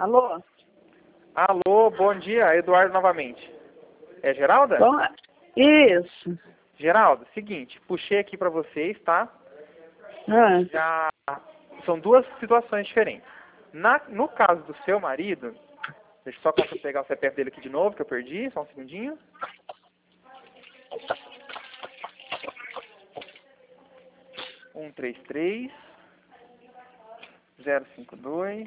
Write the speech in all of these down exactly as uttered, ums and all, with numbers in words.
Alô? Alô, bom dia, Eduardo novamente. É Geralda? Bom, isso. Geralda, seguinte, puxei aqui pra vocês, tá? Ah, Já são duas situações diferentes. Na, no caso do seu marido, deixa eu só pegar o C P F dele aqui de novo, que eu perdi, só um segundinho. Um três três zero cinco dois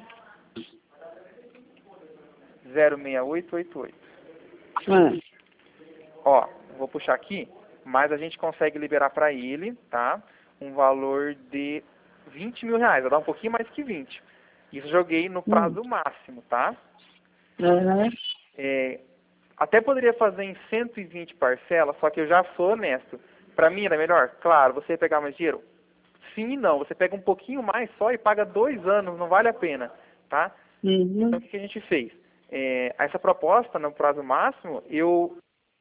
zero seis oito oito oito. ah. Ó, vou puxar aqui, mas a gente consegue liberar para ele, tá? Um valor de vinte mil reais. Vai dar um pouquinho mais que vinte. Isso eu joguei no prazo Hum. máximo, tá? Uhum. É, até poderia fazer em cento e vinte parcelas, só que eu já sou honesto. Para mim era melhor? Claro, você ia pegar mais dinheiro? Sim e não. Você pega um pouquinho mais só e paga dois anos, não vale a pena, tá? Uhum. Então o que que a gente fez? É, essa proposta, no prazo máximo, eu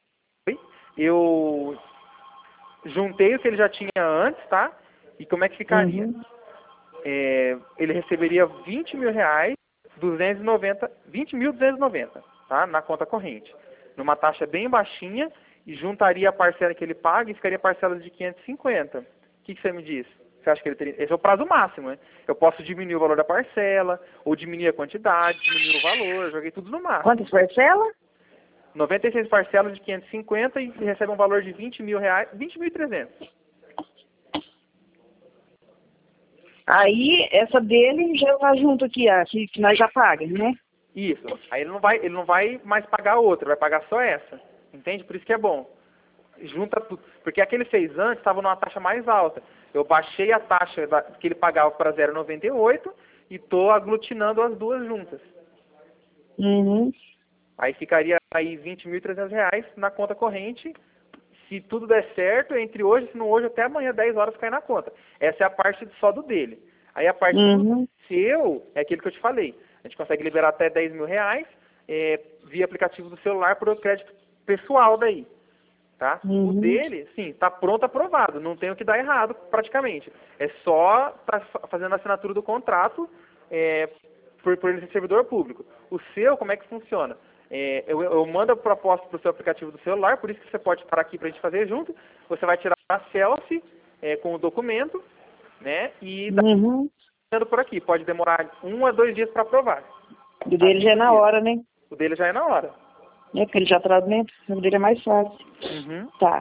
eu juntei o que ele já tinha antes, tá? E como é que ficaria? Uhum. É, ele receberia vinte mil reais, duzentos e noventa, vinte mil duzentos e noventa, tá? Na conta corrente. Numa taxa bem baixinha e juntaria a parcela que ele paga e ficaria parcela de quinhentos e cinquenta. O que, que você me diz? Você acha que ele teria... Esse é o prazo máximo, né? Eu posso diminuir o valor da parcela, ou diminuir a quantidade, diminuir o valor, joguei tudo no máximo. Quantas parcelas? noventa e seis parcelas de quinhentos e cinquenta e recebe um valor de vinte mil reais, vinte mil e trezentos. Aí, essa dele já tá junto aqui, a que, que nós já pagamos, né? Isso. Aí ele não vai, ele não vai mais pagar outra, vai pagar só essa. Entende? Por isso que é bom. Junta tudo. Porque a que ele fez antes estava numa taxa mais alta. Eu baixei a taxa da, que ele pagava para zero vírgula noventa e oito e estou aglutinando as duas juntas. Uhum. Aí ficaria aí vinte mil e trezentos reais na conta corrente. Se tudo der certo, entre hoje, se não hoje, até amanhã, dez horas, cai na conta. Essa é a parte só do dele. Aí a parte Uhum. do seu, é aquilo que eu te falei. A gente consegue liberar até dez mil reais é, via aplicativo do celular por crédito pessoal daí. Tá? Uhum. O dele, sim, está pronto, aprovado. Não tem o que dar errado, praticamente. É só tá fazendo a assinatura do contrato é, por, por ele ser servidor público. O seu, como é que funciona? É, eu, eu mando a proposta para o seu aplicativo do celular, por isso que você pode parar aqui para a gente fazer junto. Você vai tirar a selfie é, com o documento, né? E Uhum. dando por aqui. Pode demorar um a dois dias para aprovar. O dele já é na hora, né? O dele já é na hora. É porque ele já traz dentro, o dele é mais fácil. Uhum. Tá.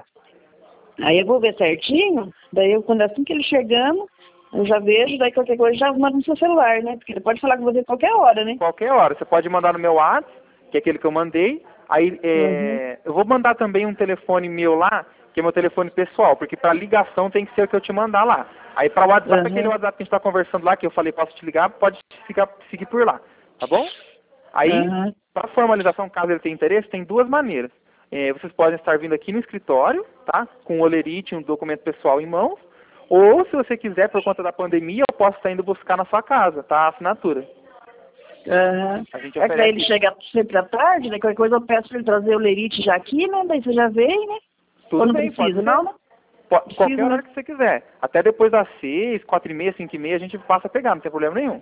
Aí eu vou ver certinho, daí eu, quando assim que ele chegando, eu já vejo, daí qualquer coisa já mando no seu celular, né? Porque ele pode falar com você qualquer hora, né? Qualquer hora. Você pode mandar no meu WhatsApp, que é aquele que eu mandei. Aí Uhum. é, eu vou mandar também um telefone meu lá, que é meu telefone pessoal, porque para ligação tem que ser o que eu te mandar lá. Aí para o WhatsApp, Uhum. aquele WhatsApp que a gente está conversando lá, que eu falei, posso te ligar, pode ficar, seguir por lá, tá bom? Aí, Uhum. para formalização, caso ele tenha interesse, tem duas maneiras. É, vocês podem estar vindo aqui no escritório, tá? Com o olerite, um documento pessoal em mãos, ou se você quiser, por conta da pandemia, eu posso estar indo buscar na sua casa, tá? A assinatura. Uhum. A gente É que daí oferece... ele chega sempre à tarde, daí qualquer coisa eu peço pra ele trazer o lerite já aqui, né? Daí você já veio, né? Tudo Ou não bem, precisa, pode ser. não, né? Po- Precisa, Qualquer né? horário que você quiser. Até depois das seis, quatro e meia, cinco e meia, a gente passa a pegar, não tem problema nenhum.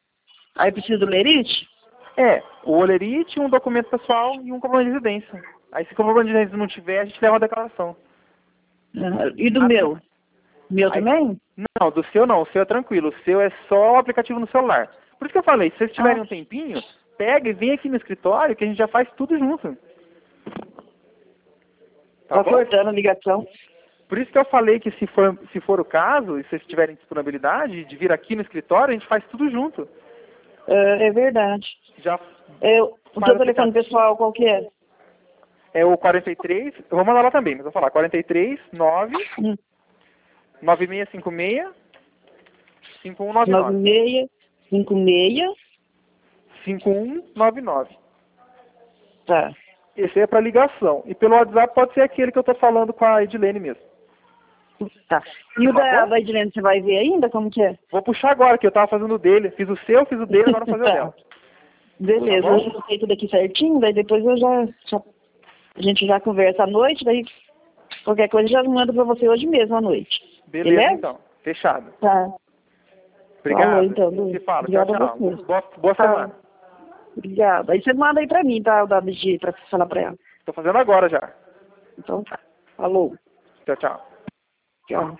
Aí precisa do lerite? É, o olerite, um documento pessoal e um comprovante de residência. Aí se o comprovante de residência não tiver, a gente leva uma declaração. Uhum. E do Nada meu? demais. Meu Aí, também? não, do seu não, o seu é tranquilo. O seu é só o aplicativo no celular. Por isso que eu falei, se vocês tiverem Ah, um tempinho, pega e vem aqui no escritório que a gente já faz tudo junto. Tá tá bom? cortando a ligação. Por isso que eu falei que se for, se for o caso, e vocês tiverem disponibilidade de vir aqui no escritório, a gente faz tudo junto. É, é verdade. Já É, o faz teu telefone aplicativo. pessoal qual que é? É o quarenta e três, eu vou mandar lá também, mas vou falar, quarenta e três, nove, Hum. nove seis cinco seis, cinco um nove nove nove. seis cinco seis. cinco um nove nove. Tá. Esse aí é para ligação. E pelo WhatsApp pode ser aquele que eu tô falando com a Edilene mesmo. Tá. E o Tá da, bom? da Edilene, você vai ver ainda como que é? Vou puxar agora, que eu tava fazendo o dele. Fiz o seu, fiz o dele, agora vou fazer o dela. Beleza, Tá eu bom? já sei tudo aqui certinho, daí depois eu já, já- a gente já conversa à noite, daí qualquer coisa eu já mando pra você hoje mesmo à noite. Beleza, Beleza? então. Fechado. Tá. Falou Obrigado. então, Se Lu. fala. Tchau, Obrigada a tchau. você. Boa, boa Tchau. semana. Obrigada. Aí você manda aí pra mim, tá? O dado de pra falar pra ela. Tô fazendo agora já. Então tá. Falou. Tchau, tchau. Tchau.